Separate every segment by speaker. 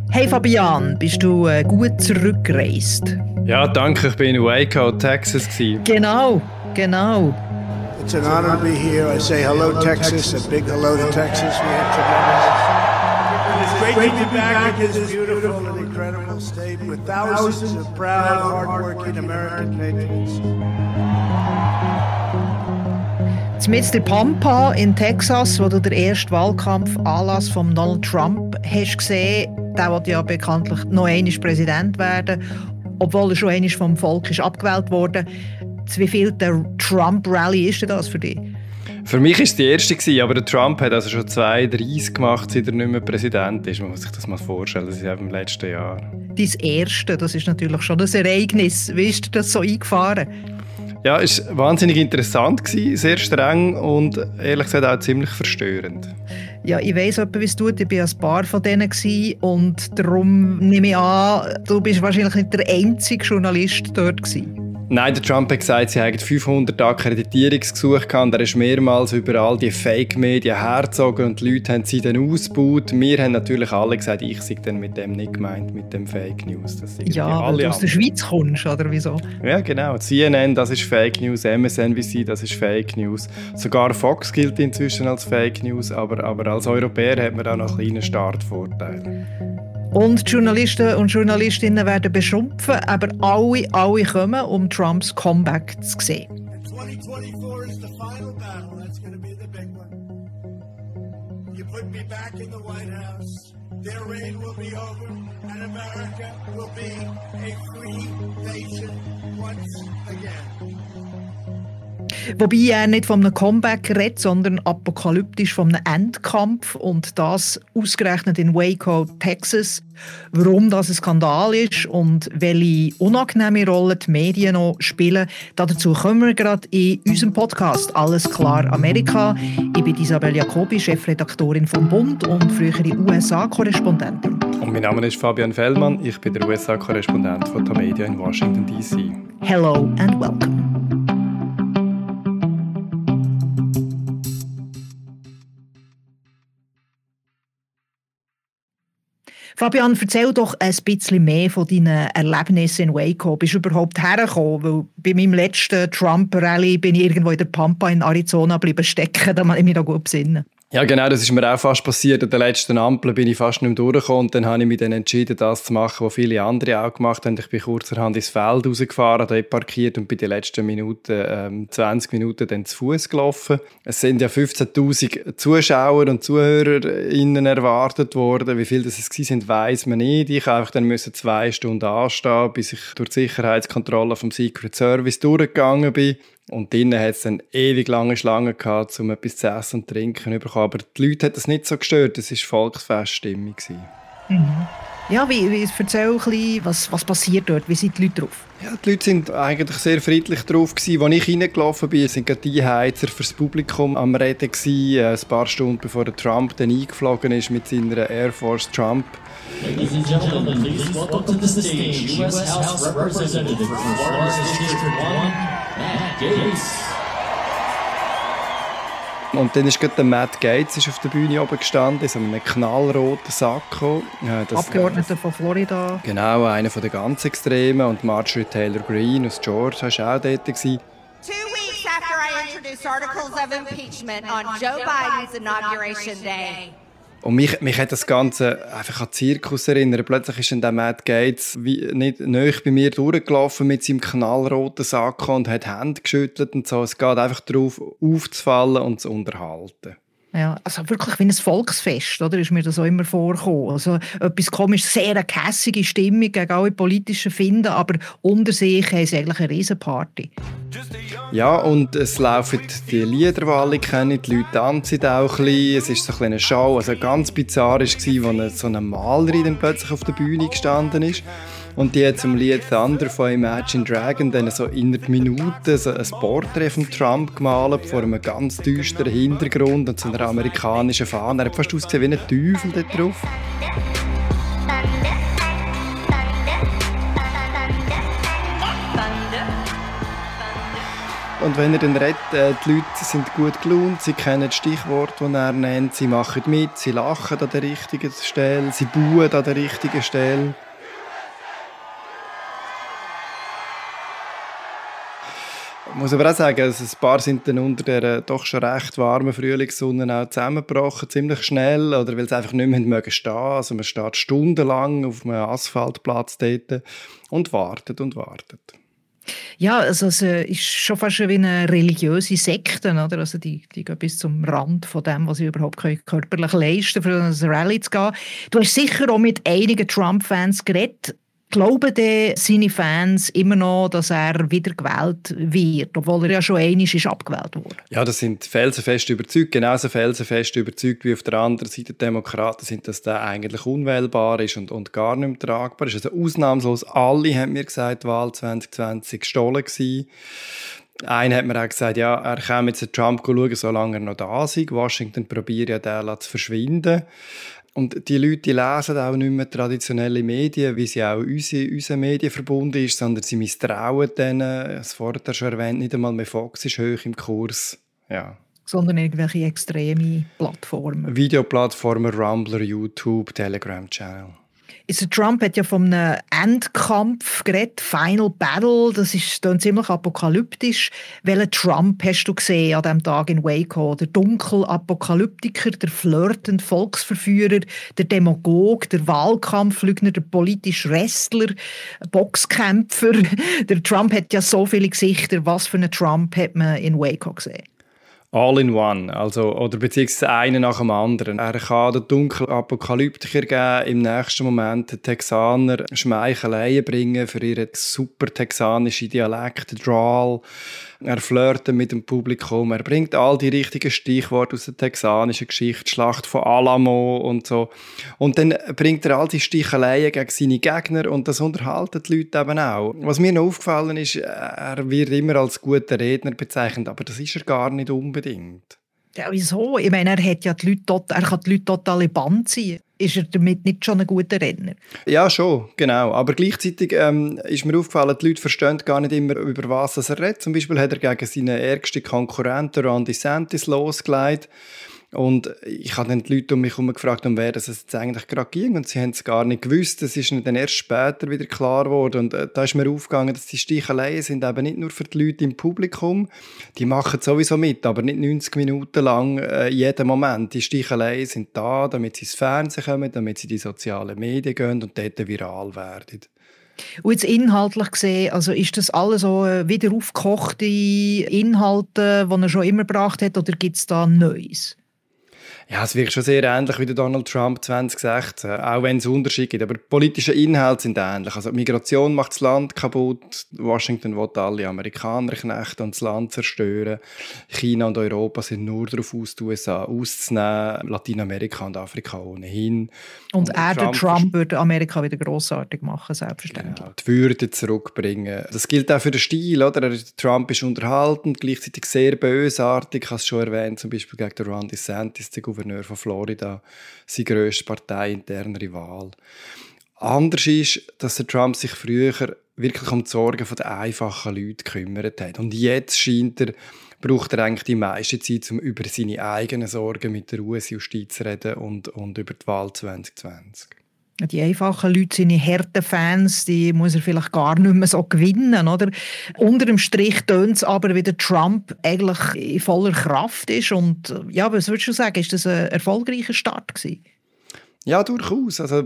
Speaker 1: Hey Fabian, bist du gut zurückgereist?
Speaker 2: Ja, danke, ich bin in Waco, Texas.
Speaker 1: Genau.
Speaker 3: It's an honor to be here. I say hello, Texas. A big hello to Texas. We have tremendous. It's great to be back in this beautiful and incredible state with thousands of proud, hardworking American patriots.
Speaker 1: Zumindest in Pampa in Texas, wo du den ersten Wahlkampf-Anlass von Donald Trump hast gesehen, der will ja bekanntlich noch einmal Präsident werden, obwohl er schon einmal vom Volk ist abgewählt wurde. Wie viel der Trump-Rally ist denn das für dich?
Speaker 2: Für mich war es die erste, aber der Trump hat also schon 32 gemacht, seit er nicht mehr Präsident ist. Man muss sich das mal vorstellen, das ist eben im letzten Jahr.
Speaker 1: Dein erste, das ist natürlich schon ein Ereignis. Wie ist dir das so eingefahren?
Speaker 2: Ja, es war wahnsinnig interessant, sehr streng und ehrlich gesagt auch ziemlich verstörend.
Speaker 1: Ja, ich weiss etwa, wie es tut. Ich war ein paar von denen und darum nehme ich an, du bist wahrscheinlich nicht der einzige Journalist dort gewesen.
Speaker 2: Nein, der Trump hat gesagt, sie hätten 500 Akkreditierungsgesuche gehabt und er ist mehrmals überall die Fake-Medien hergezogen und die Leute haben sie dann ausgebaut. Wir haben natürlich alle gesagt, ich sei dann mit dem nicht gemeint, mit dem Fake News. Das
Speaker 1: ja, weil du aus der Schweiz kommst, oder wieso?
Speaker 2: Ja, genau. CNN, das ist Fake News, MSNBC, das ist Fake News. Sogar Fox gilt inzwischen als Fake News, aber als Europäer hat man da noch einen kleinen Startvorteil.
Speaker 1: Und die Journalisten und Journalistinnen werden beschimpfen, aber alle kommen, um Trumps Comeback zu sehen.
Speaker 3: 2024 is the final battle. That's going to be the big one. You put me back in the White House. Their reign will be over, and America will be a free nation once again.
Speaker 1: Wobei er nicht von einem Comeback redet, sondern apokalyptisch von einem Endkampf und das ausgerechnet in Waco, Texas. Warum das ein Skandal ist und welche unangenehme Rolle die Medien noch spielen, dazu kommen wir gerade in unserem Podcast «Alles klar Amerika». Ich bin Isabel Jacobi, Chefredaktorin vom Bund und frühere USA-Korrespondentin.
Speaker 2: Und mein Name ist Fabian Fellmann, ich bin der USA-Korrespondent von Tamedia in Washington, D.C.
Speaker 1: Hello and welcome. Fabian, erzähl doch ein bisschen mehr von deinen Erlebnissen in Waco. Bist du überhaupt hergekommen? Weil bei meinem letzten Trump-Rally bin ich irgendwo in der Pampa in Arizona geblieben stecken, da kann ich mich da gut besinnen.
Speaker 2: Ja, genau, das ist mir auch fast passiert. An der letzten Ampel bin ich fast nicht mehr durchgekommen und dann habe ich mich dann entschieden, das zu machen, was viele andere auch gemacht haben. Ich bin kurzerhand ins Feld rausgefahren, dort parkiert und bin die letzten 20 Minuten dann zu Fuß gelaufen. Es sind ja 15'000 Zuschauer und ZuhörerInnen erwartet worden. Wie viele das waren, weiss man nicht. Ich musste dann 2 Stunden anstehen, bis ich durch die Sicherheitskontrolle vom Secret Service durchgegangen bin. Und drinnen hat es dann ewig lange Schlangen gehabt, um etwas zu essen und trinken zu bekommen. Aber die Leute hat das nicht so gestört, das war Volksfeststimmung.
Speaker 1: Mhm. Ja, erzähl ein bisschen, was passiert dort, wie sind die Leute drauf?
Speaker 2: Ja, die Leute sind eigentlich sehr friedlich drauf gewesen. Als ich reingelaufen bin, sind gerade die Heizer fürs Publikum am Reden gewesen, ein paar Stunden bevor der Trump dann eingeflogen ist mit seiner Air Force Trump.
Speaker 4: Ladies and gentlemen, please welcome to the stage U.S. House Representative from Florida's District 1, Matt Gaetz.
Speaker 2: Und dann ist gerade der Matt Gaetz ist auf der Bühne oben gestanden, in so einem knallroten Sakko.
Speaker 1: Abgeordneter von Florida.
Speaker 2: Genau, einer von den ganz Extremen. Und Marjorie Taylor Greene aus Georgia war auch dort.
Speaker 5: 2 weeks after I introduced articles of impeachment on Joe Biden's inauguration day.
Speaker 2: Und mich hat das Ganze einfach an den Zirkus erinnert. Plötzlich ist dann der Matt Gaetz nicht nahe bei mir durchgelaufen mit seinem knallroten Sakko und hat Hände geschüttelt und so. Es geht einfach darauf, aufzufallen und zu unterhalten.
Speaker 1: Ja, also wirklich wie ein Volksfest, oder? Ist mir das auch immer vorgekommen. Also etwas komisch, sehr eine gehässige Stimmung gegen alle politischen Finden, aber unter sich haben sie eigentlich eine Riesenparty.
Speaker 2: Ja, und es laufen die Lieder, die alle kennen, die Leute tanzen auch ein bisschen. Es ist so eine kleine Show, also ganz bizarr war, als so eine Malerin dann plötzlich auf der Bühne gestanden ist. Und die hat zum Lied Thunder von Imagine Dragon dann so innerhalb Minuten so ein Porträt von Trump gemalt vor einem ganz düsteren Hintergrund und so einer amerikanischen Fahne. Er hat fast ausgesehen wie ein Teufel dort drauf. und wenn er dann redet, die Leute sind gut gelaunt, sie kennen das Stichwort, das er nennt, sie machen mit, sie lachen an der richtigen Stelle, sie buhen an der richtigen Stelle. Ich muss aber auch sagen, also ein paar sind dann unter der doch schon recht warmen Frühlingssonne auch zusammengebrochen, ziemlich schnell, oder weil sie einfach nicht mehr stehen mögen. Also man steht stundenlang auf einem Asphaltplatz dort und wartet und wartet.
Speaker 1: Ja, also es ist schon fast wie eine religiöse Sekte, oder? Also die gehen bis zum Rand von dem, was sie überhaupt körperlich leisten können, für eine Rallye zu gehen. Du hast sicher auch mit einigen Trump-Fans geredet. Glauben denn seine Fans immer noch, dass er wieder gewählt wird, obwohl er ja schon einmal abgewählt wurde?
Speaker 2: Ja, das sind felsenfest überzeugt, genauso felsenfest überzeugt wie auf der anderen Seite die Demokraten sind, dass der eigentlich unwählbar ist und gar nicht mehr tragbar ist. Also ausnahmslos alle haben mir gesagt, die Wahl 2020 gestohlen gewesen. Einer hat mir auch gesagt, ja, er kann jetzt den Trump schauen, solange er noch da ist. Washington probiert ja, den zu verschwinden. Und die Leute die lesen auch nicht mehr traditionelle Medien, wie sie auch unser Medienverbund ist, sondern sie misstrauen denen. Das vorher schon erwähnt, nicht einmal mehr Fox ist hoch im Kurs. Ja.
Speaker 1: Sondern irgendwelche extreme Plattformen.
Speaker 2: Videoplattformen, Rumbler, YouTube, Telegram-Channel.
Speaker 1: Trump hat ja von einem Endkampf geredet, Final Battle, das ist dann ziemlich apokalyptisch. Welchen Trump hast du gesehen an diesem Tag in Waco? Der Dunkelapokalyptiker, der flirtende Volksverführer, der Demagog, der Wahlkampflügner, der politische Wrestler, Boxkämpfer. Der Trump hat ja so viele Gesichter. Was für einen Trump hat man in Waco gesehen?
Speaker 2: All in one, also, oder beziehungsweise einen nach dem anderen. Er kann den dunklen Apokalyptiker geben, im nächsten Moment den Texaner Schmeicheleien bringen für ihren super texanischen Dialekt, Drawl. Er flirtet mit dem Publikum, er bringt all die richtigen Stichworte aus der texanischen Geschichte, Schlacht von Alamo und so. Und dann bringt er all die Sticheleien gegen seine Gegner und das unterhalten die Leute eben auch. Was mir noch aufgefallen ist, er wird immer als guter Redner bezeichnet, aber das ist er gar nicht unbedingt.
Speaker 1: Ja, wieso? Ich meine, er kann die Leute total in Bann ziehen. Ist er damit nicht schon ein guter Redner?
Speaker 2: Ja, schon, genau. Aber gleichzeitig ist mir aufgefallen, die Leute verstehen gar nicht immer, über was er redet. Zum Beispiel hat er gegen seinen ärgsten Konkurrenten Ron DeSantis losgelegt. Und ich habe dann die Leute um mich herum gefragt, um wer es jetzt eigentlich gerade ging. Und sie haben es gar nicht gewusst. Das ist dann erst später wieder klar geworden. Und da ist mir aufgegangen, dass die Sticheleien sind eben nicht nur für die Leute im Publikum. Die machen sowieso mit, aber nicht 90 Minuten lang jeden Moment. Die Sticheleien sind da, damit sie ins Fernsehen kommen, damit sie in die sozialen Medien gehen und dort viral werden.
Speaker 1: Und jetzt inhaltlich gesehen, also ist das alles so wieder aufgekochte Inhalte, die er schon immer gebracht hat, oder gibt es da Neues?
Speaker 2: Ja, es wirkt schon sehr ähnlich wie der Donald Trump 2016, auch wenn es Unterschiede gibt. Aber die politischen Inhalte sind ähnlich. Also Migration macht das Land kaputt, Washington will alle Amerikaner knechten und das Land zerstören. China und Europa sind nur darauf aus, die USA auszunehmen, Lateinamerika und Afrika ohnehin.
Speaker 1: Und der Trump würde Amerika wieder grossartig machen, selbstverständlich.
Speaker 2: Ja, die Würde zurückbringen. Das gilt auch für den Stil, oder? Trump ist unterhaltend, gleichzeitig sehr bösartig. Ich habe es schon erwähnt, zum Beispiel gegen den Ron DeSantis, den Gouverneur von Florida, seine grösste parteiinterne Rival. Anders ist, dass der Trump sich früher wirklich um die Sorgen der einfachen Leute gekümmert hat. Und jetzt braucht er eigentlich die meiste Zeit, um über seine eigenen Sorgen mit der US-Justiz zu reden und über die Wahl 2020.
Speaker 1: Die einfachen Leute, seine harten Fans, die muss er vielleicht gar nicht mehr so gewinnen, oder? Unter dem Strich tönt es aber, wie der Trump eigentlich in voller Kraft ist. Und ja, was würdest du sagen, ist das ein erfolgreicher Start gewesen?
Speaker 2: Ja, durchaus. Also,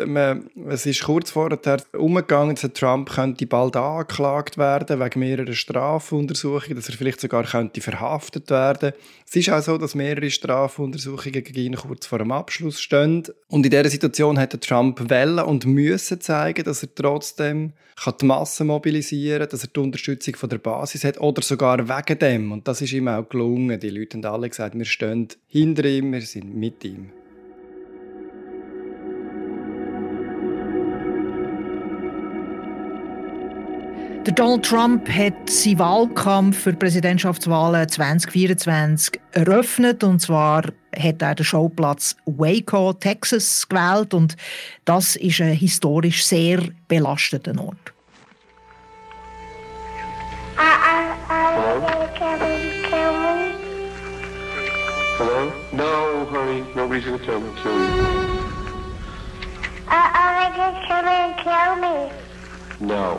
Speaker 2: es ist kurz vorher umgegangen, dass Trump könnte bald angeklagt werden wegen mehrerer Strafuntersuchungen, dass er vielleicht sogar könnte verhaftet werden. Es ist auch so, dass mehrere Strafuntersuchungen gegen ihn kurz vor dem Abschluss stehen. Und in dieser Situation hätte Trump wollen und müssen zeigen, dass er trotzdem die Massen mobilisieren kann, dass er die Unterstützung von der Basis hat oder sogar wegen dem. Und das ist ihm auch gelungen. Die Leute haben alle gesagt, wir stehen hinter ihm, wir sind mit ihm.
Speaker 1: Der Donald Trump hat seinen Wahlkampf für die Präsidentschaftswahlen 2024 eröffnet. Und zwar hat er den Schauplatz Waco, Texas, gewählt. Und das ist ein historisch sehr belasteter Ort.
Speaker 6: Nobody's going to kill you.
Speaker 7: Are they just going to kill me?
Speaker 6: No.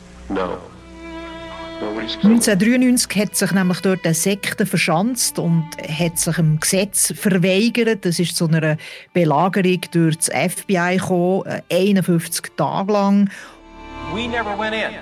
Speaker 6: Nobody's
Speaker 1: 1993 hat sich nämlich dort eine Sekte verschanzt und hat sich dem Gesetz verweigert. Das ist zu einer Belagerung durch das FBI gekommen, 51 Tage lang.
Speaker 8: We never went in.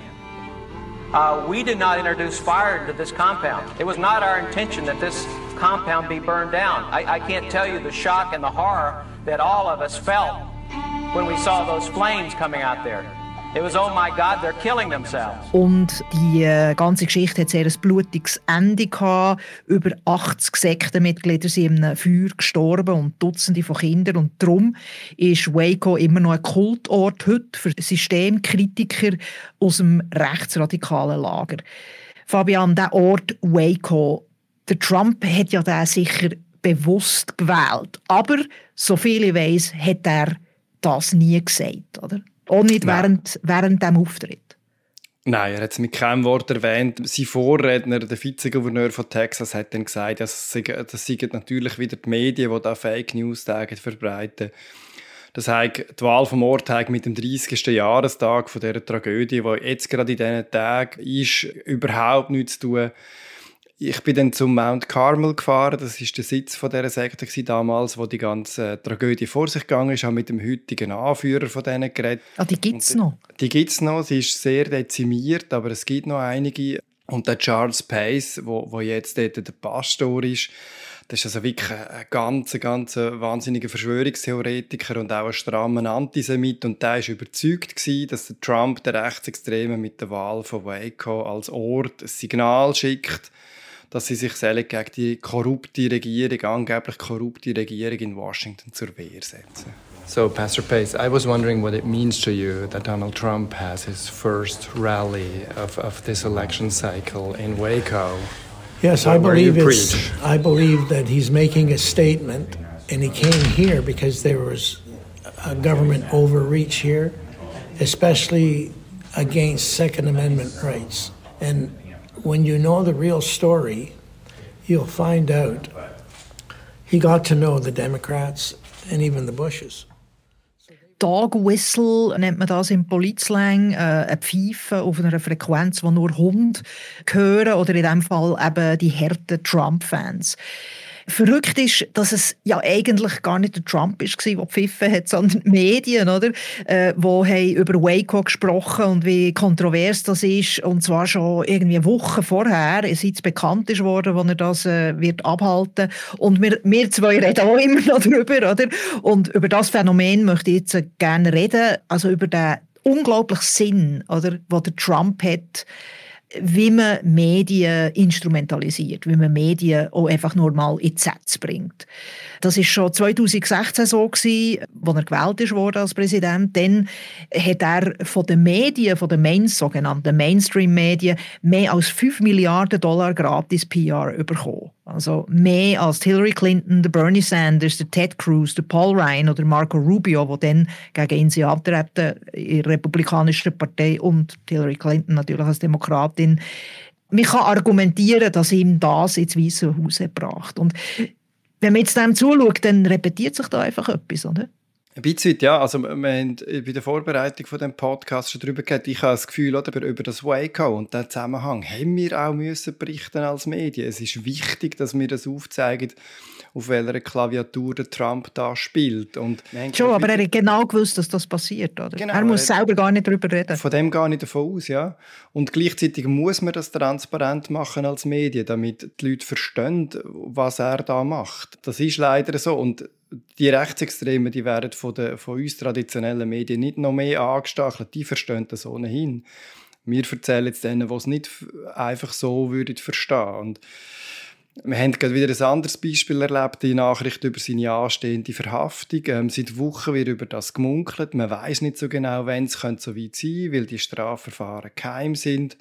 Speaker 8: We did not introduce fire into this compound. It was not our intention that this compound be burned down. I can't tell you the shock and the horror that all of us felt when we saw those flames coming out there. It was, oh my God, they're killing themselves.
Speaker 1: Und die ganze Geschichte hat sehr ein blutiges Ende gehabt. Über 80 Sektenmitglieder sind in einem Feuer gestorben und Dutzende von Kindern. Und darum ist Waco immer noch ein Kultort heute für Systemkritiker aus dem rechtsradikalen Lager. Fabian, der Ort Waco, der Trump hat ja den sicher bewusst gewählt. Aber, soviel ich weiss, hat er das nie gesagt, oder? Auch nicht während dem Auftritt.
Speaker 2: Nein, er hat es mit keinem Wort erwähnt. Sein Vorredner, der Vizegouverneur von Texas, hat dann gesagt, das seien natürlich wieder die Medien, die da Fake News verbreiten. Das heißt, die Wahl vom Ort hat mit dem 30. Jahrestag von dieser Tragödie, die jetzt gerade in diesen Tagen ist, überhaupt nichts zu tun. Ich bin dann zum Mount Carmel gefahren, das war der Sitz von dieser Sekte damals, wo die ganze Tragödie vor sich gegangen ist. Ich habe mit dem heutigen Anführer von denen geredet.
Speaker 1: Ah, die gibt es noch?
Speaker 2: Die gibt es noch, sie ist sehr dezimiert, aber es gibt noch einige. Und der Charles Pace, wo jetzt dort der Pastor ist, das ist also wirklich ein ganz wahnsinniger Verschwörungstheoretiker und auch ein strammer Antisemit. Und der war überzeugt gewesen, dass der Trump, der Rechtsextreme, mit der Wahl von Waco als Ort ein Signal schickt, dass sie sich gegen die angeblich korrupte Regierung in Washington zur Wehr setzen.
Speaker 9: So, Pastor Pace, I was wondering what it means to you that Donald Trump has his first rally of this election cycle in Waco.
Speaker 10: Yes, I believe that he's making a statement, and he came here because there was a government overreach here, especially against Second Amendment rights. And when you know the real story, you'll find out he got to know the Democrats and even the Bushes.
Speaker 1: Dog Whistle nennt man das im Polizslang, ein Pfeifen auf einer Frequenz, die nur Hunde hören, oder in diesem Fall eben die harten Trump-Fans. Verrückt ist, dass es ja eigentlich gar nicht der Trump war, der gepfiffen hat, sondern die Medien, oder? Die über Waco gesprochen und wie kontrovers das ist. Und zwar schon irgendwie Wochen vorher, seit es bekannt ist worden, wo er das wird abhalten. Und wir zwei reden auch immer noch darüber, oder? Und über das Phänomen möchte ich jetzt gerne reden. Also über den unglaublichen Sinn, oder, den der Trump hat, wie man Medien instrumentalisiert, wie man Medien auch einfach nur mal in die Sätze bringt. Das war schon 2016 so gewesen, als er gewählt wurde als Präsident. Dann hat er von den Medien, von den sogenannten Mainstream-Medien, mehr als $5 Milliarden gratis PR bekommen. Also mehr als Hillary Clinton, der Bernie Sanders, der Ted Cruz, der Paul Ryan oder Marco Rubio, die dann gegen ihn antreten in der Republikanischen Partei, und Hillary Clinton natürlich als Demokratin. Man kann argumentieren, dass ihm das ins Weiße Haus gebracht hat. Und wenn man jetzt dem zuschaut, dann repetiert sich da einfach etwas, oder?
Speaker 2: Ein bisschen, ja. Also, wir haben bei der Vorbereitung von dem Podcast schon darüber geredet. Ich habe das Gefühl, oder, über das Waco und den Zusammenhang haben wir auch müssen berichten als Medien. Es ist wichtig, dass wir das aufzeigen, auf welcher Klaviatur der Trump da spielt. Und
Speaker 1: schon, aber er hat genau gewusst, dass das passiert, oder? Genau, er muss selber gar nicht darüber reden.
Speaker 2: Von dem gehe ich davon aus, ja. Und gleichzeitig muss man das transparent machen als Medien, damit die Leute verstehen, was er da macht. Das ist leider so. Und die Rechtsextremen, die werden von uns traditionellen Medien nicht noch mehr angestachelt. Die verstehen das ohnehin. Wir erzählen jetzt denen, die es nicht einfach so würden verstehen. Und wir haben gerade wieder ein anderes Beispiel erlebt, die Nachricht über seine anstehende Verhaftung. Seit Wochen wird über das gemunkelt. Man weiss nicht so genau, wann es so weit sein könnte, weil die Strafverfahren geheim sind.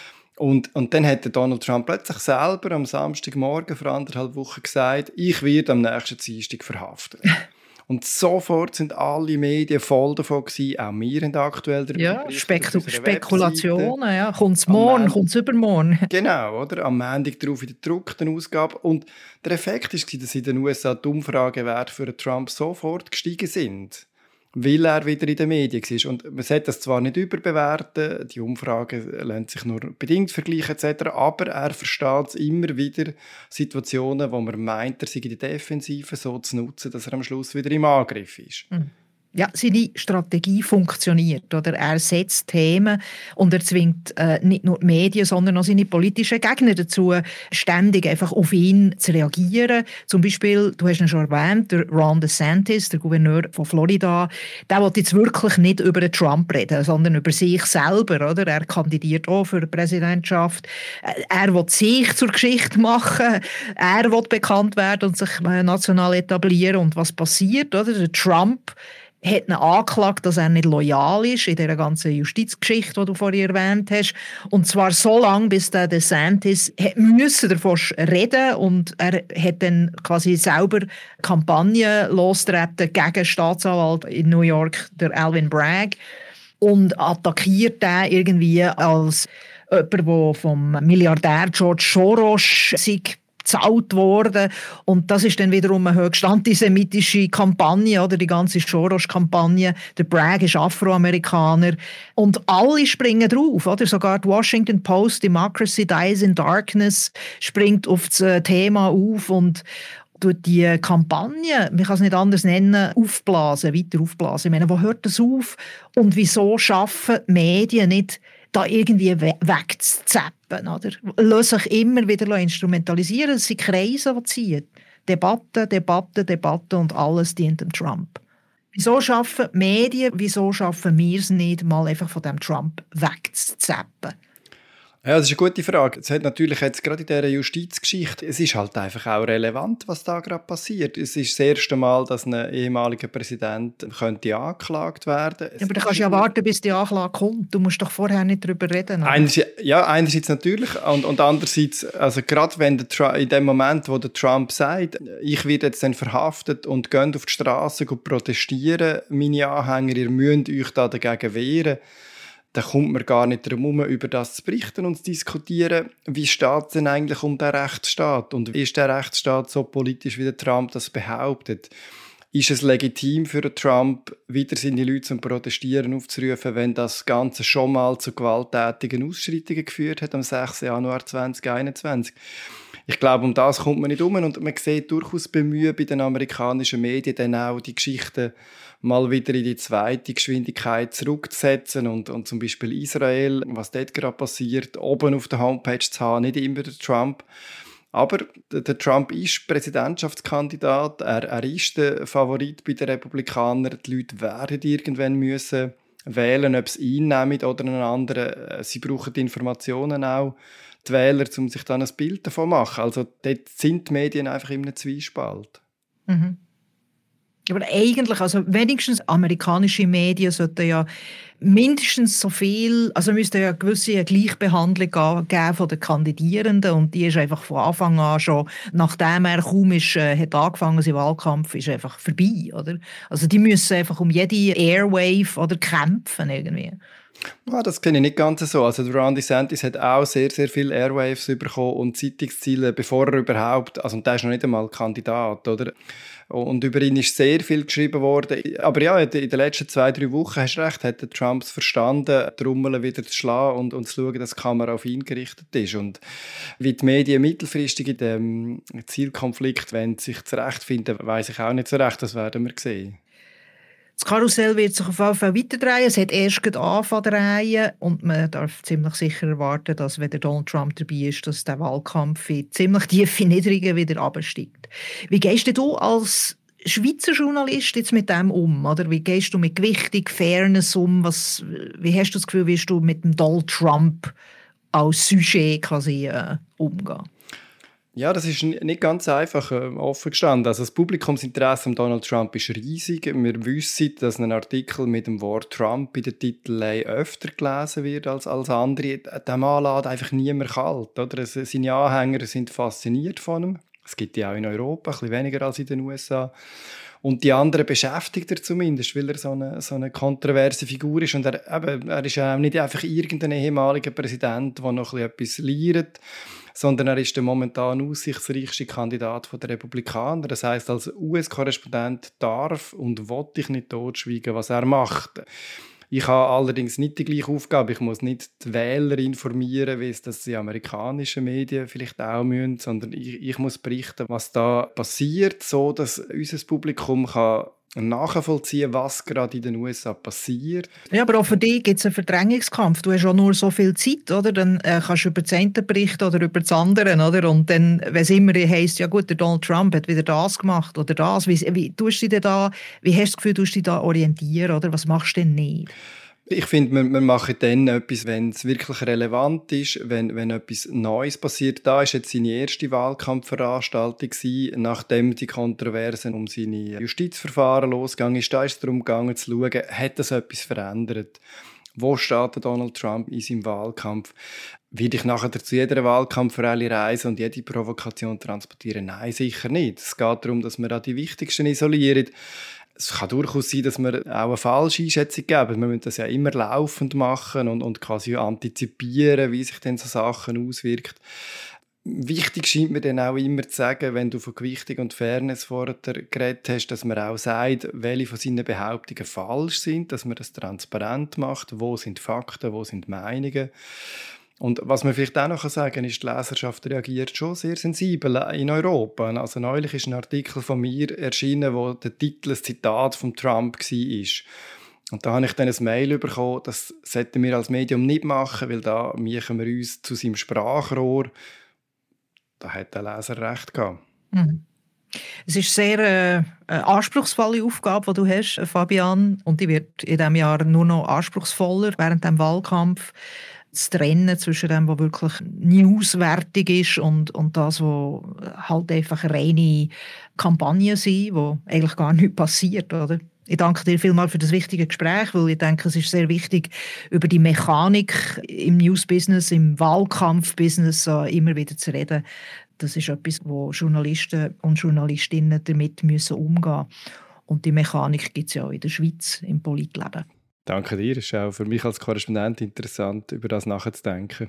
Speaker 2: Und dann hat Donald Trump plötzlich selber am Samstagmorgen vor 1,5 Wochen gesagt, ich werde am nächsten Dienstag verhaftet. Und sofort sind alle Medien voll davon gewesen, auch wir haben aktuell darüber berichtet,
Speaker 1: Spekulationen, ja. Kommt es morgen, kommt es übermorgen.
Speaker 2: Genau, oder? Am Montag darauf in der gedruckten Ausgabe. Und der Effekt war, dass in den USA die Umfragewerte für Trump sofort gestiegen sind, weil er wieder in den Medien war. Und man sollte das zwar nicht überbewerten, die Umfragen lassen sich nur bedingt vergleichen etc., aber er versteht immer wieder Situationen, wo man meint, er sei in der Defensive so zu nutzen, dass er am Schluss wieder im Angriff ist.
Speaker 1: Ja, seine Strategie funktioniert. Oder? Er setzt Themen und er zwingt nicht nur die Medien, sondern auch seine politischen Gegner dazu, ständig einfach auf ihn zu reagieren. Zum Beispiel, du hast ihn schon erwähnt, der Ron DeSantis, der Gouverneur von Florida, der will jetzt wirklich nicht über den Trump reden, sondern über sich selber. Oder? Er kandidiert auch für die Präsidentschaft. Er will sich zur Geschichte machen. Er will bekannt werden und sich national etablieren. Und was passiert? Oder? Der Trump hat ihn angeklagt, dass er nicht loyal ist in dieser ganzen Justizgeschichte, die du vorhin erwähnt hast. Und zwar so lange, bis der DeSantis müssen davon reden und er hat dann quasi selber Kampagne lostreten gegen Staatsanwalt in New York, der Alvin Bragg, und attackiert den irgendwie als jemand, der vom Milliardär George Soros gezahlt worden. Und das ist dann wiederum eine höchst antisemitische Kampagne, oder die ganze Soros-Kampagne. Der Bragg ist Afroamerikaner. Und alle springen drauf, oder? Sogar die Washington Post, Democracy Dies in Darkness, springt auf das Thema auf und durch die Kampagne, man kann es nicht anders nennen, aufblasen, weiter aufblasen. Ich meine, wo hört das auf? Und wieso schaffen die Medien nicht, da irgendwie wegzuzappen, oder? Lassen sich immer wieder instrumentalisieren, dass sie Kreise ziehen. Debatte und alles dient dem Trump. Wieso schaffen die Medien, wieso schaffen wir es nicht, mal einfach von dem Trump wegzuzappen?
Speaker 2: Ja, das ist eine gute Frage. Es hat natürlich jetzt gerade in dieser Justizgeschichte, es ist halt einfach auch relevant, was da gerade passiert. Es ist das erste Mal, dass ein ehemaliger Präsident könnte angeklagt werden.
Speaker 1: Aber du kannst ja warten, bis die Anklage kommt. Du musst doch vorher nicht darüber reden.
Speaker 2: Einerseits natürlich und andererseits, also gerade wenn in dem Moment, wo der Trump sagt, ich werde jetzt dann verhaftet und geht auf die Straße und protestieren, meine Anhänger, ihr müsst euch da dagegen wehren, dann kommt man gar nicht darum herum, über das zu berichten und zu diskutieren, wie steht es denn eigentlich um den Rechtsstaat und ist der Rechtsstaat so politisch, wie der Trump das behauptet? Ist es legitim für den Trump, wieder seine Leute zum Protestieren aufzurufen, wenn das Ganze schon mal zu gewalttätigen Ausschreitungen geführt hat am 6. Januar 2021? Ich glaube, um das kommt man nicht um und man sieht durchaus Bemühen bei den amerikanischen Medien, dann auch die Geschichten mal wieder in die zweite Geschwindigkeit zurückzusetzen und zum Beispiel Israel, was dort gerade passiert, oben auf der Homepage zu haben, nicht immer der Trump. Aber der Trump ist Präsidentschaftskandidat, er ist der Favorit bei den Republikanern. Die Leute werden irgendwann müssen wählen, ob sie ihn nehmen oder einen anderen. Sie brauchen die Informationen auch, die Wähler, um sich dann ein Bild davon zu machen. Also dort sind die Medien einfach in einem Zwiespalt.
Speaker 1: Mhm. Aber eigentlich, also wenigstens amerikanische Medien sollten ja mindestens so viel, also müsste ja eine gewisse Gleichbehandlung geben von den Kandidierenden und die ist einfach von Anfang an schon, nachdem er kaum hat angefangen, sein Wahlkampf, ist einfach vorbei, oder? Also die müssen einfach um jede Airwave oder kämpfen irgendwie.
Speaker 2: Ja, das kenne ich nicht ganz so. Also der Ron DeSantis hat auch sehr, sehr viele Airwaves bekommen und Zeitungsziele, bevor er überhaupt, also der ist noch nicht einmal Kandidat, oder? Und über ihn ist sehr viel geschrieben worden. Aber ja, in den letzten 2-3 Wochen, hast du recht, hat der Trump es verstanden, die Rummel wieder zu schlagen und zu schauen, dass die Kamera auf ihn gerichtet ist. Und wie die Medien mittelfristig in dem Zielkonflikt sich zurechtfinden, weiss ich auch nicht so recht. Das werden wir sehen.
Speaker 1: Das Karussell wird sich auf jeden Fall weiterdrehen. Es hat erst angefangen zu drehen und man darf ziemlich sicher erwarten, dass, wenn der Donald Trump dabei ist, dass der Wahlkampf in ziemlich tiefe Niederungen wieder absteigt. Wie gehst du als Schweizer Journalist jetzt mit dem um? Oder wie gehst du mit Gewichtung, Fairness um? Wie hast du das Gefühl, wirst du mit dem Donald Trump als Sujet quasi umgehen?
Speaker 2: Ja, das ist nicht ganz einfach offen gestanden. Also das Publikumsinteresse an Donald Trump ist riesig. Wir wissen, dass ein Artikel mit dem Wort Trump in der Titellei öfter gelesen wird als andere. Der Mann lässt einfach niemand kalt. Oder? Seine Anhänger sind fasziniert von ihm. Es gibt die auch in Europa, ein bisschen weniger als in den USA. Und die anderen beschäftigt er zumindest, weil er so eine kontroverse Figur ist. Und er ist ja auch nicht einfach irgendein ehemaliger Präsident, der noch etwas liert, sondern er ist der momentan aussichtsreichste Kandidat der Republikaner. Das heisst, als US-Korrespondent darf und will ich nicht totschweigen, was er macht. Ich habe allerdings nicht die gleiche Aufgabe. Ich muss nicht die Wähler informieren, wie es das die amerikanischen Medien vielleicht auch müssen, sondern ich muss berichten, was da passiert, so dass unser Publikum kann nachvollziehen, was gerade in den USA passiert.
Speaker 1: Ja, aber auch für dich gibt es einen Verdrängungskampf. Du hast auch nur so viel Zeit, oder? Dann kannst du über das eine berichten oder über das andere, oder? Und dann, wenn es immer heisst, ja gut, der Donald Trump hat wieder das gemacht oder das, wie tust du dich da, wie hast du das Gefühl, tust du dich da orientieren, oder? Was machst du denn nicht?
Speaker 2: Ich finde, wir machen dann etwas, wenn es wirklich relevant ist, wenn etwas Neues passiert. Da war jetzt seine erste Wahlkampfveranstaltung, nachdem die Kontroversen um seine Justizverfahren losgegangen ist. Da ist es darum gegangen, zu schauen, hat das etwas verändert? Wo steht Donald Trump in seinem Wahlkampf? Will ich nachher zu jeder Wahlkampfrallye reisen und jede Provokation transportieren? Nein, sicher nicht. Es geht darum, dass wir auch die Wichtigsten isolieren. Es kann durchaus sein, dass wir auch eine falsche Einschätzung geben. Wir müssen das ja immer laufend machen und quasi antizipieren, wie sich dann so Sachen auswirken. Wichtig scheint mir dann auch immer zu sagen, wenn du von Gewichtung und Fairness vorher geredet hast, dass man auch sagt, welche von seinen Behauptungen falsch sind, dass man das transparent macht, wo sind Fakten, wo sind Meinungen. Und was man vielleicht auch noch sagen kann, ist, die Leserschaft reagiert schon sehr sensibel in Europa. Also neulich ist ein Artikel von mir erschienen, wo der Titel ein Zitat von Trump war. Und da habe ich dann ein Mail bekommen, das sollten wir als Medium nicht machen, weil da machen wir uns zu seinem Sprachrohr. Da hat der Leser recht gehabt.
Speaker 1: Mhm. Es ist sehr eine anspruchsvolle Aufgabe, die du hast, Fabian. Und die wird in diesem Jahr nur noch anspruchsvoller während dem Wahlkampf. Das Trennen zwischen dem, was wirklich newswertig ist und das, was halt einfach reine Kampagnen sind, wo eigentlich gar nichts passiert, oder? Ich danke dir vielmals für das wichtige Gespräch, weil ich denke, es ist sehr wichtig, über die Mechanik im News-Business, im Wahlkampf-Business immer wieder zu reden. Das ist etwas, wo Journalisten und Journalistinnen damit umgehen müssen. Und die Mechanik gibt es ja auch in der Schweiz, im Politleben.
Speaker 2: Danke dir. Es ist auch für mich als Korrespondent interessant, über das nachzudenken.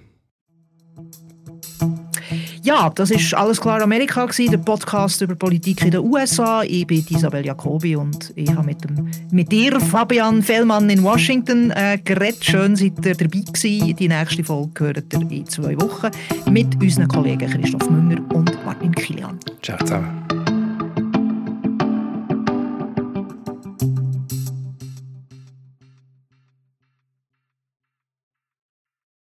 Speaker 1: Ja, das ist «Alles klar Amerika», der Podcast über Politik in den USA. Ich bin Isabel Jacobi und ich habe mit dir, Fabian Fellmann in Washington, geredet. Schön, seid ihr dabei gewesen. Die nächste Folge hört ihr in 2 Wochen mit unseren Kollegen Christoph Münger und Martin Kilian.
Speaker 2: Ciao zusammen.